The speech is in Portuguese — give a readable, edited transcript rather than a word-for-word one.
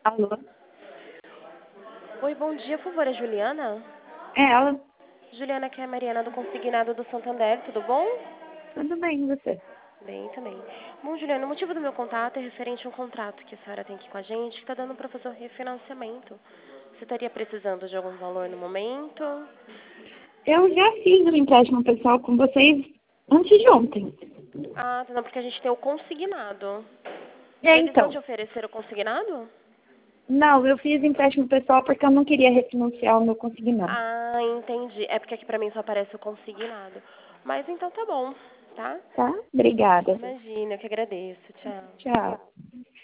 Alô? Oi, bom dia, por favor, é Juliana? É ela? Juliana, aqui é a Mariana do Consignado do Santander, tudo bom? Tudo bem, e você? Bem, também. Bom, Juliana, o motivo do meu contato é referente a um contrato que a senhora tem aqui com a gente, que está dando para fazer o refinanciamento. Você estaria precisando de algum valor no momento? Eu já fiz um empréstimo pessoal com vocês antes de ontem. Ah, não, porque a gente tem o consignado. É, Eles vão então. te oferecer o consignado? Não, eu fiz empréstimo pessoal porque eu não queria refinanciar o meu consignado. Ah, entendi. É porque aqui pra mim só aparece o consignado. Mas então tá bom, tá? Tá? Obrigada. Imagina, eu que agradeço. Tchau. Tchau.